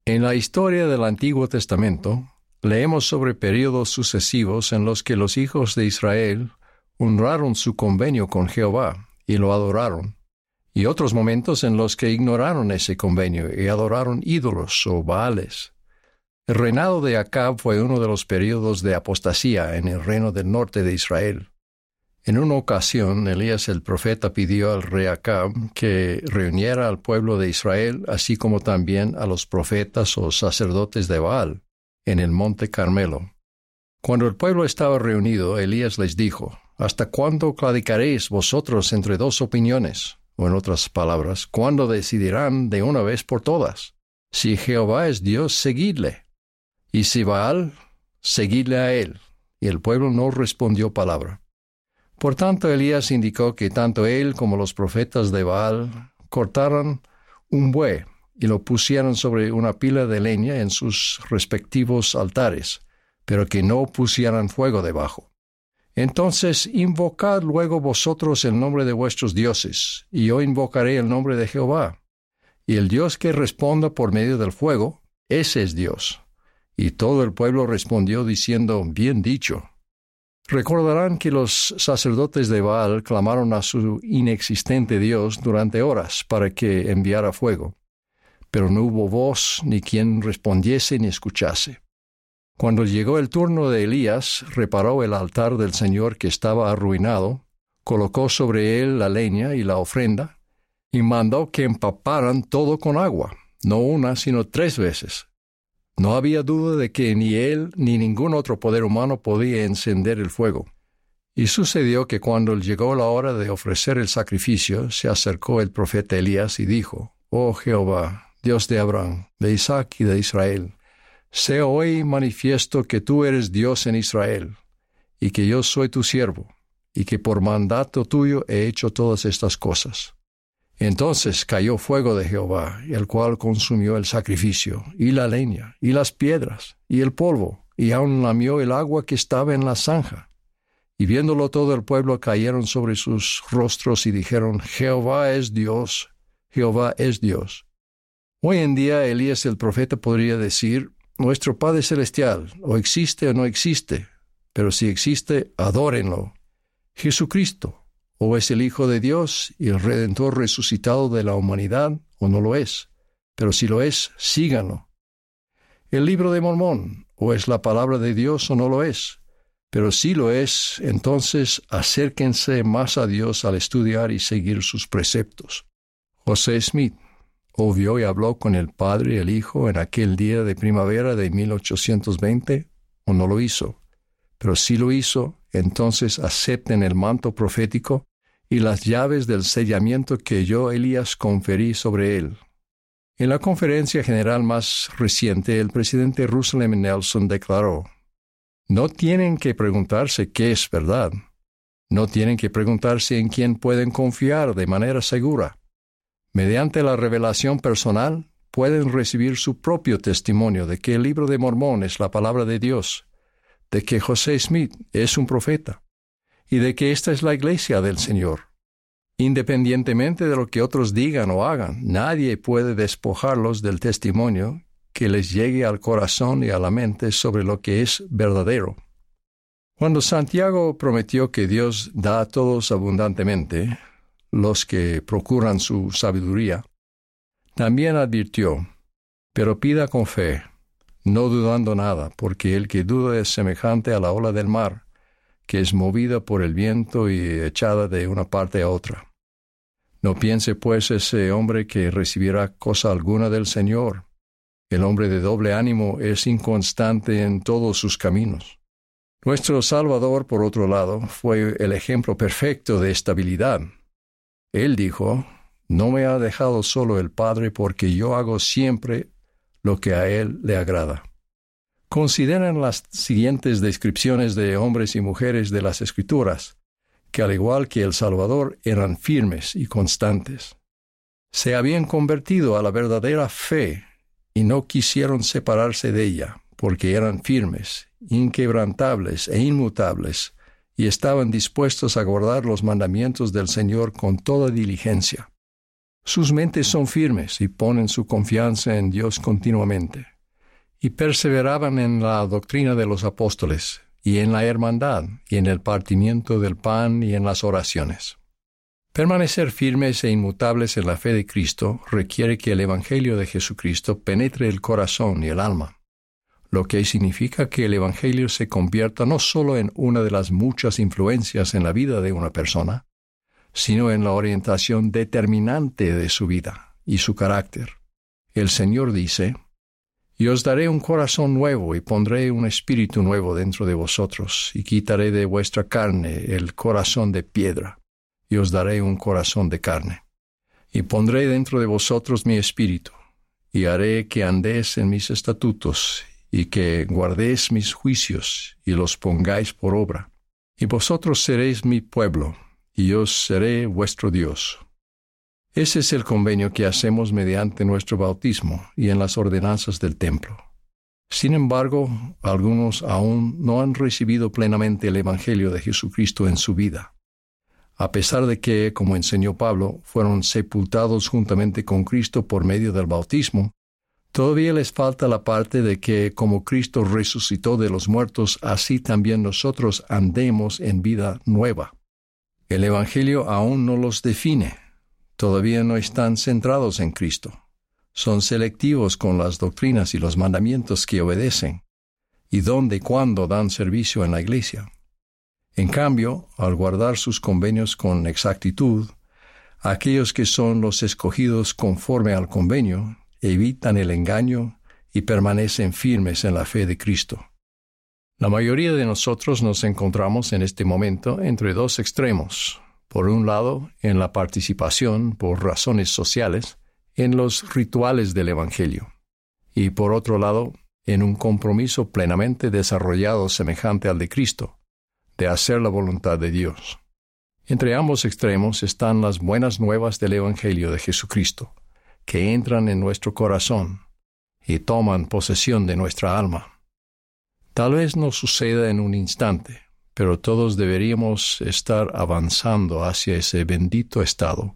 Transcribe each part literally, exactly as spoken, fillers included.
En la historia del Antiguo Testamento, leemos sobre períodos sucesivos en los que los hijos de Israel honraron su convenio con Jehová y lo adoraron, y otros momentos en los que ignoraron ese convenio y adoraron ídolos o baales. El reinado de Acab fue uno de los períodos de apostasía en el reino del norte de Israel. En una ocasión, Elías el profeta pidió al rey Acab que reuniera al pueblo de Israel, así como también a los profetas o sacerdotes de Baal, en el monte Carmelo. Cuando el pueblo estaba reunido, Elías les dijo: ¿Hasta cuándo claudicaréis vosotros entre dos opiniones? O en otras palabras, ¿cuándo decidirán de una vez por todas? Si Jehová es Dios, seguidle. Y si Baal, seguidle a él. Y el pueblo no respondió palabra. Por tanto, Elías indicó que tanto él como los profetas de Baal cortaran un buey y lo pusieran sobre una pila de leña en sus respectivos altares, pero que no pusieran fuego debajo. Entonces invocad luego vosotros el nombre de vuestros dioses, y yo invocaré el nombre de Jehová. Y el Dios que responda por medio del fuego, ese es Dios. Y todo el pueblo respondió diciendo: bien dicho. Recordarán que los sacerdotes de Baal clamaron a su inexistente Dios durante horas para que enviara fuego, pero no hubo voz ni quien respondiese ni escuchase. Cuando llegó el turno de Elías, reparó el altar del Señor que estaba arruinado, colocó sobre él la leña y la ofrenda, y mandó que empaparan todo con agua, no una sino tres veces. No había duda de que ni él ni ningún otro poder humano podía encender el fuego. Y sucedió que cuando llegó la hora de ofrecer el sacrificio, se acercó el profeta Elías y dijo: «Oh Jehová, Dios de Abraham, de Isaac y de Israel, sea hoy manifiesto que tú eres Dios en Israel, y que yo soy tu siervo, y que por mandato tuyo he hecho todas estas cosas». Entonces cayó fuego de Jehová, el cual consumió el sacrificio, y la leña, y las piedras, y el polvo, y aun lamió el agua que estaba en la zanja. Y viéndolo todo el pueblo cayeron sobre sus rostros y dijeron: «Jehová es Dios, Jehová es Dios». Hoy en día Elías el profeta podría decir: «Nuestro Padre Celestial, o existe o no existe, pero si existe, adórenlo. Jesucristo, o es el Hijo de Dios y el Redentor resucitado de la humanidad, o no lo es, pero si lo es, síganlo. El libro de Mormón, o es la palabra de Dios o no lo es, pero si lo es, entonces acérquense más a Dios al estudiar y seguir sus preceptos». José Smith o vio y habló con el Padre y el Hijo en aquel día de primavera de mil ochocientos veinte, o no lo hizo. Pero si lo hizo, entonces acepten el manto profético y las llaves del sellamiento que yo, Elías, conferí sobre él. En la conferencia general más reciente, el presidente Russell M. Nelson declaró: «No tienen que preguntarse qué es verdad. No tienen que preguntarse en quién pueden confiar de manera segura. Mediante la revelación personal, pueden recibir su propio testimonio de que el libro de Mormón es la palabra de Dios, de que José Smith es un profeta, y de que esta es la iglesia del Señor. Independientemente de lo que otros digan o hagan, nadie puede despojarlos del testimonio que les llegue al corazón y a la mente sobre lo que es verdadero». Cuando Santiago prometió que Dios da a todos abundantemente, los que procuran su sabiduría, también advirtió: «Pero pida con fe, no dudando nada, porque el que duda es semejante a la ola del mar, que es movida por el viento y echada de una parte a otra. No piense pues ese hombre que recibirá cosa alguna del Señor. El hombre de doble ánimo es inconstante en todos sus caminos». Nuestro Salvador, por otro lado, fue el ejemplo perfecto de estabilidad. Él dijo: «No me ha dejado solo el Padre, porque yo hago siempre lo que a Él le agrada». Consideren las siguientes descripciones de hombres y mujeres de las Escrituras, que al igual que el Salvador eran firmes y constantes. Se habían convertido a la verdadera fe y no quisieron separarse de ella, porque eran firmes, inquebrantables e inmutables, y estaban dispuestos a guardar los mandamientos del Señor con toda diligencia. Sus mentes son firmes y ponen su confianza en Dios continuamente, y perseveraban en la doctrina de los apóstoles, y en la hermandad, y en el partimiento del pan, y en las oraciones. Permanecer firmes e inmutables en la fe de Cristo requiere que el Evangelio de Jesucristo penetre el corazón y el alma, lo que significa que el Evangelio se convierta no solo en una de las muchas influencias en la vida de una persona, sino en la orientación determinante de su vida y su carácter. El Señor dice: «Y os daré un corazón nuevo, y pondré un espíritu nuevo dentro de vosotros, y quitaré de vuestra carne el corazón de piedra, y os daré un corazón de carne. Y pondré dentro de vosotros mi espíritu, y haré que andéis en mis estatutos, y que guardéis mis juicios, y los pongáis por obra. Y vosotros seréis mi pueblo, y yo seré vuestro Dios». Ese es el convenio que hacemos mediante nuestro bautismo y en las ordenanzas del templo. Sin embargo, algunos aún no han recibido plenamente el Evangelio de Jesucristo en su vida. A pesar de que, como enseñó Pablo, fueron sepultados juntamente con Cristo por medio del bautismo, todavía les falta la parte de que, como Cristo resucitó de los muertos, así también nosotros andemos en vida nueva. El Evangelio aún no los define. Todavía no están centrados en Cristo. Son selectivos con las doctrinas y los mandamientos que obedecen, y dónde y cuándo dan servicio en la iglesia. En cambio, al guardar sus convenios con exactitud, aquellos que son los escogidos conforme al convenio evitan el engaño y permanecen firmes en la fe de Cristo. La mayoría de nosotros nos encontramos en este momento entre dos extremos. Por un lado, en la participación, por razones sociales, en los rituales del Evangelio, y por otro lado, en un compromiso plenamente desarrollado semejante al de Cristo, de hacer la voluntad de Dios. Entre ambos extremos están las buenas nuevas del Evangelio de Jesucristo, que entran en nuestro corazón y toman posesión de nuestra alma. Tal vez no suceda en un instante, pero todos deberíamos estar avanzando hacia ese bendito estado.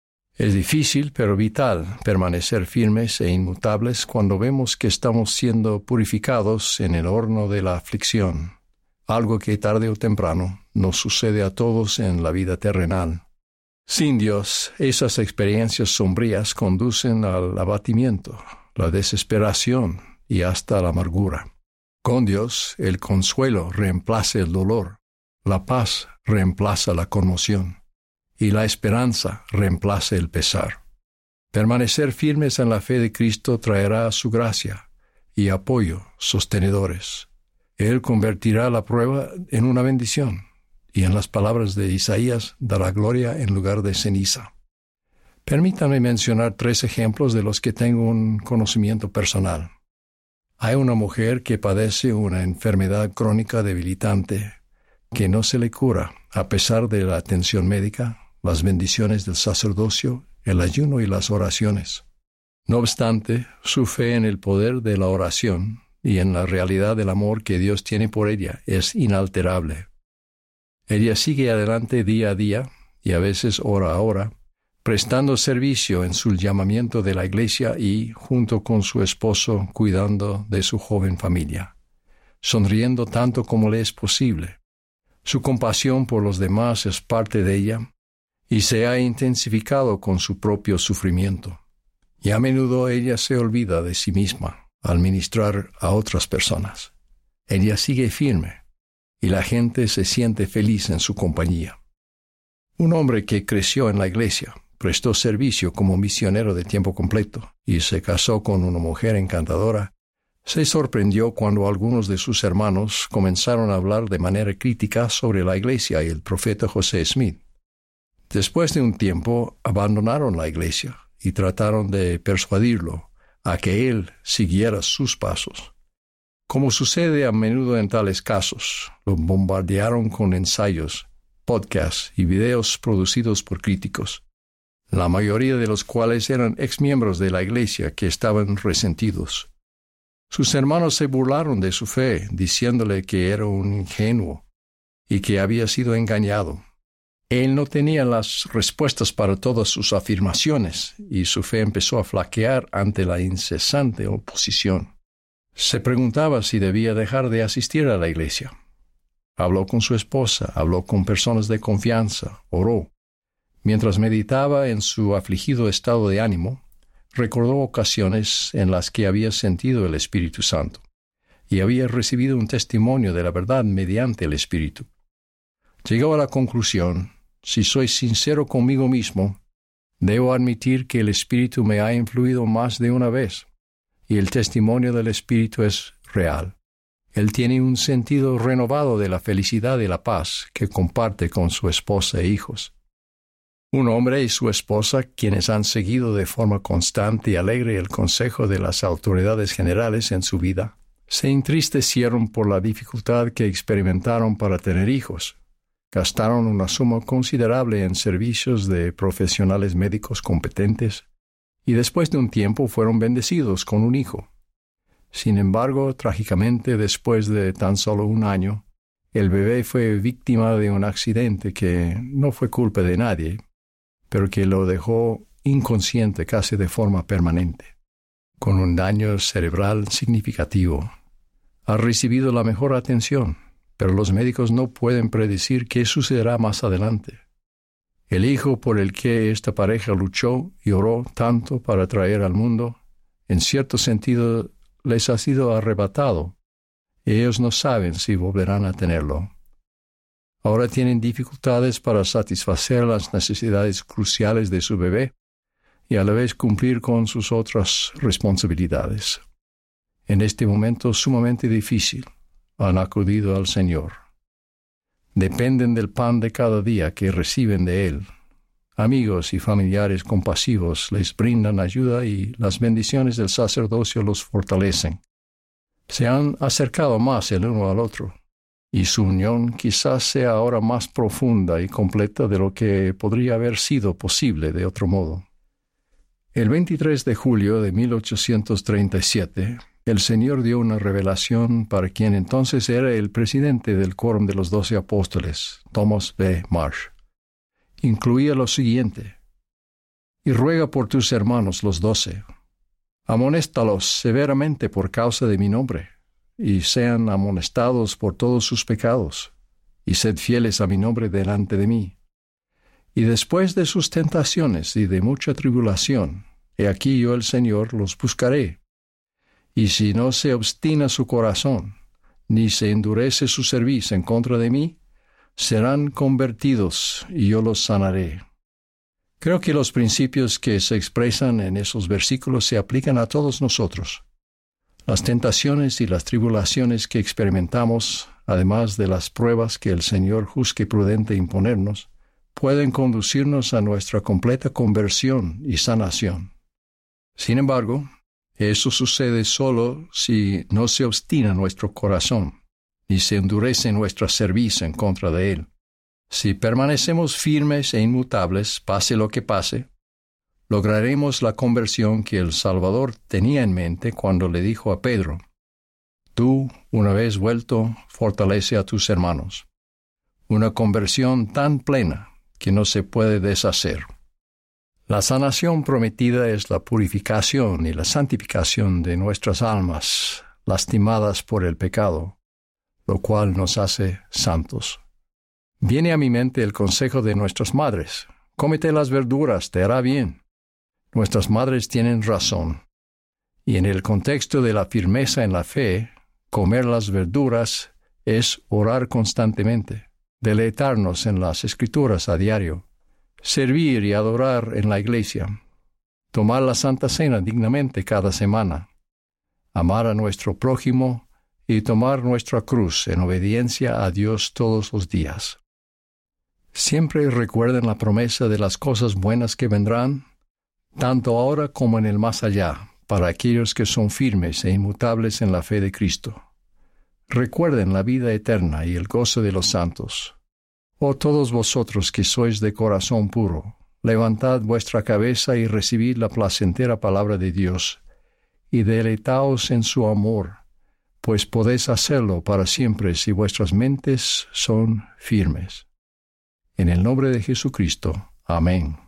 Es difícil, pero vital, permanecer firmes e inmutables cuando vemos que estamos siendo purificados en el horno de la aflicción, algo que tarde o temprano nos sucede a todos en la vida terrenal. Sin Dios, esas experiencias sombrías conducen al abatimiento, la desesperación y hasta la amargura. Con Dios, el consuelo reemplaza el dolor, la paz reemplaza la conmoción, y la esperanza reemplaza el pesar. Permanecer firmes en la fe de Cristo traerá su gracia y apoyo sostenedores. Él convertirá la prueba en una bendición, y en las palabras de Isaías dará gloria en lugar de ceniza. Permítanme mencionar tres ejemplos de los que tengo un conocimiento personal. Hay una mujer que padece una enfermedad crónica debilitante que no se le cura a pesar de la atención médica, las bendiciones del sacerdocio, el ayuno y las oraciones. No obstante, su fe en el poder de la oración y en la realidad del amor que Dios tiene por ella es inalterable. Ella sigue adelante día a día y a veces hora a hora, prestando servicio en su llamamiento de la iglesia y, junto con su esposo, cuidando de su joven familia, sonriendo tanto como le es posible. Su compasión por los demás es parte de ella y se ha intensificado con su propio sufrimiento. Y a menudo ella se olvida de sí misma al ministrar a otras personas. Ella sigue firme y la gente se siente feliz en su compañía. Un hombre que creció en la iglesia, prestó servicio como misionero de tiempo completo y se casó con una mujer encantadora, se sorprendió cuando algunos de sus hermanos comenzaron a hablar de manera crítica sobre la iglesia y el profeta José Smith. Después de un tiempo, abandonaron la iglesia y trataron de persuadirlo a que él siguiera sus pasos. Como sucede a menudo en tales casos, lo bombardearon con ensayos, podcasts y videos producidos por críticos, la mayoría de los cuales eran exmiembros de la iglesia que estaban resentidos. Sus hermanos se burlaron de su fe, diciéndole que era un ingenuo y que había sido engañado. Él no tenía las respuestas para todas sus afirmaciones, y su fe empezó a flaquear ante la incesante oposición. Se preguntaba si debía dejar de asistir a la iglesia. Habló con su esposa, habló con personas de confianza, oró. Mientras meditaba en su afligido estado de ánimo, recordó ocasiones en las que había sentido el Espíritu Santo y había recibido un testimonio de la verdad mediante el Espíritu. Llegó a la conclusión: si soy sincero conmigo mismo, debo admitir que el Espíritu me ha influido más de una vez, y el testimonio del Espíritu es real. Él tiene un sentido renovado de la felicidad y la paz que comparte con su esposa e hijos. Un hombre y su esposa, quienes han seguido de forma constante y alegre el consejo de las autoridades generales en su vida, se entristecieron por la dificultad que experimentaron para tener hijos. Gastaron una suma considerable en servicios de profesionales médicos competentes y después de un tiempo fueron bendecidos con un hijo. Sin embargo, trágicamente, después de tan solo un año, el bebé fue víctima de un accidente que no fue culpa de nadie, pero que lo dejó inconsciente casi de forma permanente, con un daño cerebral significativo. Ha recibido la mejor atención, pero los médicos no pueden predecir qué sucederá más adelante. El hijo por el que esta pareja luchó y oró tanto para traer al mundo, en cierto sentido les ha sido arrebatado, y ellos no saben si volverán a tenerlo. Ahora tienen dificultades para satisfacer las necesidades cruciales de su bebé y a la vez cumplir con sus otras responsabilidades. En este momento sumamente difícil, han acudido al Señor. Dependen del pan de cada día que reciben de Él. Amigos y familiares compasivos les brindan ayuda y las bendiciones del sacerdocio los fortalecen. Se han acercado más el uno al otro, y su unión quizás sea ahora más profunda y completa de lo que podría haber sido posible de otro modo. El veintitrés de julio de mil ochocientos treinta y siete, el Señor dio una revelación para quien entonces era el presidente del Quórum de los Doce Apóstoles, Thomas B. Marsh. Incluía lo siguiente: y ruega por tus hermanos los doce, amonéstalos severamente por causa de mi nombre, y sean amonestados por todos sus pecados, y sed fieles a mi nombre delante de mí. Y después de sus tentaciones y de mucha tribulación, he aquí yo el Señor los buscaré. Y si no se obstina su corazón, ni se endurece su cerviz en contra de mí, serán convertidos y yo los sanaré. Creo que los principios que se expresan en esos versículos se aplican a todos nosotros. Las tentaciones y las tribulaciones que experimentamos, además de las pruebas que el Señor juzgue prudente imponernos, pueden conducirnos a nuestra completa conversión y sanación. Sin embargo, eso sucede solo si no se obstina nuestro corazón, ni se endurece nuestra cerviz en contra de Él. Si permanecemos firmes e inmutables, pase lo que pase, lograremos la conversión que el Salvador tenía en mente cuando le dijo a Pedro: tú, una vez vuelto, fortalece a tus hermanos. Una conversión tan plena que no se puede deshacer. La sanación prometida es la purificación y la santificación de nuestras almas, lastimadas por el pecado, lo cual nos hace santos. Viene a mi mente el consejo de nuestras madres: cómete las verduras, te hará bien. Nuestras madres tienen razón. Y en el contexto de la firmeza en la fe, comer las verduras es orar constantemente, deleitarnos en las Escrituras a diario, servir y adorar en la iglesia, tomar la Santa Cena dignamente cada semana, amar a nuestro prójimo y tomar nuestra cruz en obediencia a Dios todos los días. Siempre recuerden la promesa de las cosas buenas que vendrán, tanto ahora como en el más allá, para aquellos que son firmes e inmutables en la fe de Cristo. Recuerden la vida eterna y el gozo de los santos. Oh todos vosotros que sois de corazón puro, levantad vuestra cabeza y recibid la placentera palabra de Dios, y deleitaos en su amor, pues podéis hacerlo para siempre si vuestras mentes son firmes. En el nombre de Jesucristo. Amén.